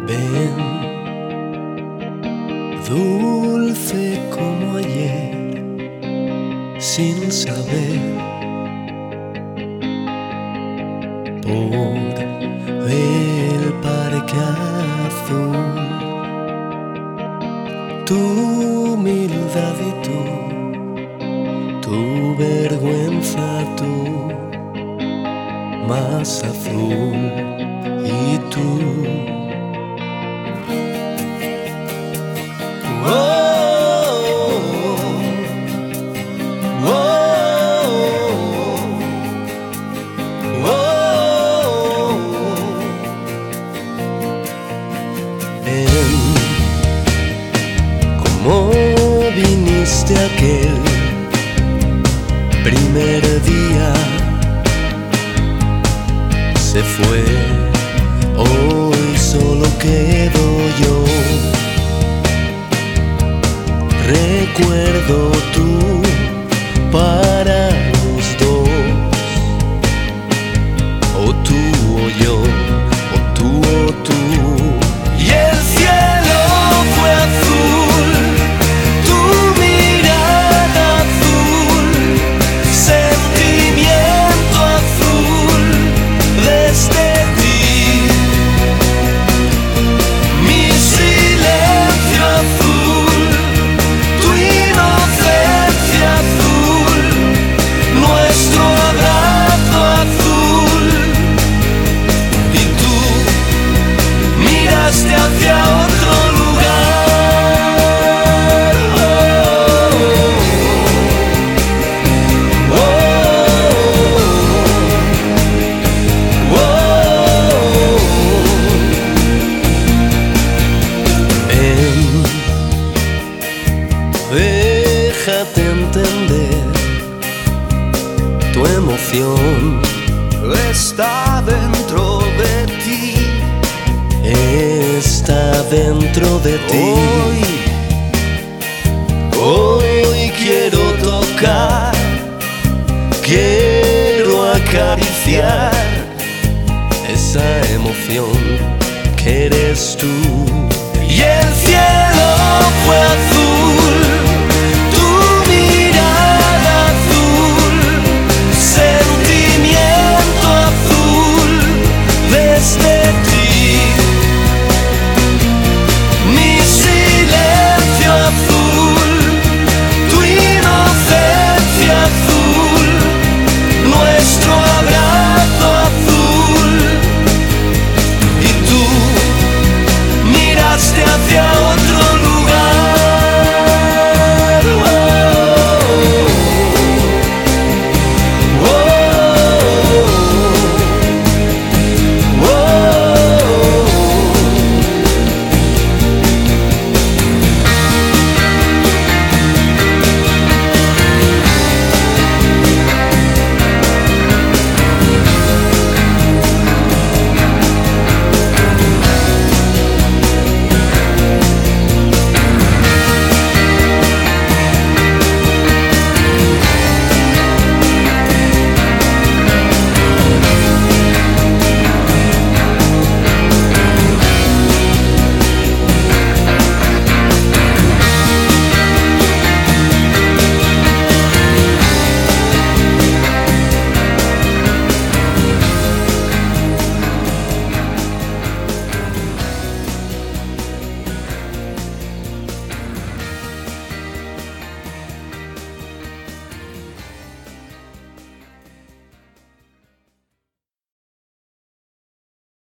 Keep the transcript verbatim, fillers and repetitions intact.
Ven, dulce como ayer, sin saber, por el parque azul, tu humildad y tú, tu vergüenza, tú, más azul y tú. Oh, oh, oh, oh. Ven, como viniste aquel primer día, se fue, hoy solo quedo yo. Recuerdo tú para los dos, o tú o yo, o tú o tú. Y el cielo fue azul, tu mirada azul, sentimiento azul desde ti. Mi silencio azul, tu inocencia azul, nuestro abrazo azul. Y tú miraste hacia otro lugar. Oh, oh, oh, oh. Ven, déjate entender, tu emoción está dentro de ti, está dentro de ti. Hoy, hoy quiero tocar, quiero acariciar esa emoción que eres tú. Y el cielo